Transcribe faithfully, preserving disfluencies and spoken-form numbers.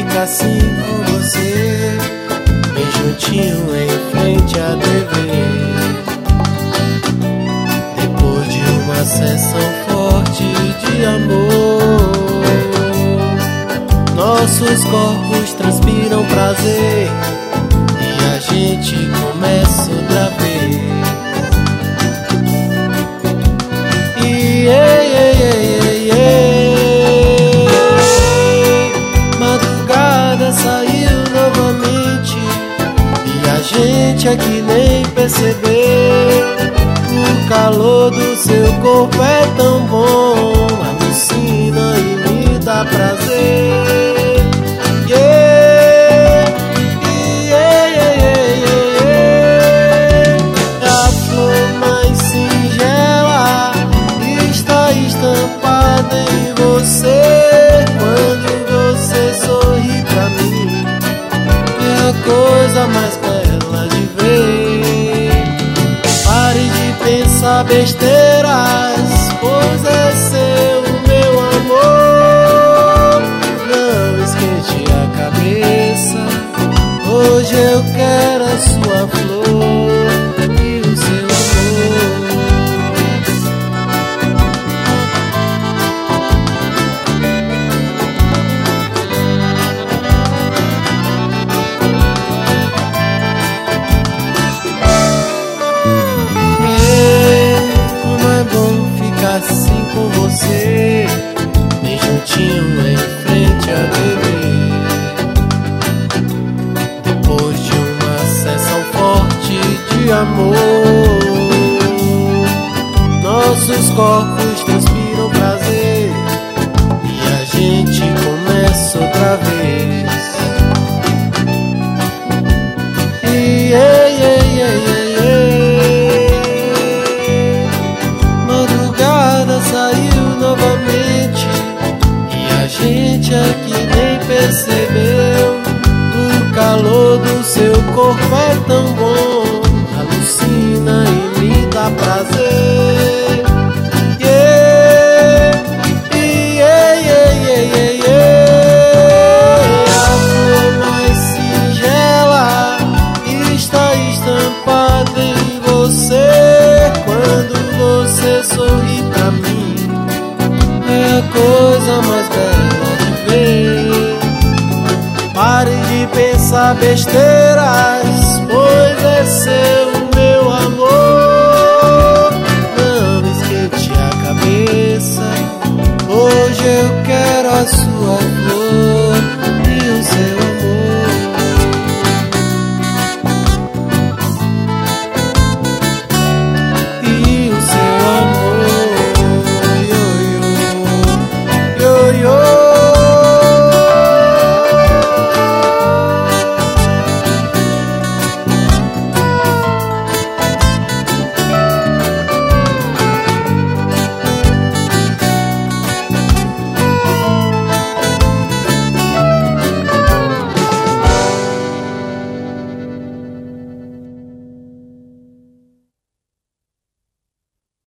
ficar assim com você, bem juntinho em frente à T V. Depois de uma sessão forte de amor, nossos corpos transpiram prazer e a gente começa outra vez. E ei, ei, ei, ei, ei. Madrugada saiu novamente e a gente aqui nem percebeu. O calor do seu corpo é tão bom, alucina e me dá prazer. Yeah, yeah, yeah, yeah, yeah. A flor mais singela está estampada em você. Quando você sorri pra mim, é a coisa mais bela de ver. Pare de pensar besteiras, pois é seu meu amor. Não esquente a cabeça, hoje eu quero a sua flor e o seu amor. Assim com você, bem juntinho em frente à T V. Depois de uma sessão forte de amor, nossos corpos transpiram prazer e a gente começa outra vez. E ei, ei, ei, ei, ei. Saiu novamente e a gente aqui nem percebeu. O calor do seu corpo é tão bom, alucina e me dá prazer. Yeah, yeah, yeah, yeah, yeah, yeah. A flor mais singela está estampada em você. Quando você sorri pra mim, é a coisa mais bela de ver. Pare de pensar besteiras, pois é seu meu amor. Não esquente a cabeça, hoje eu quero a sua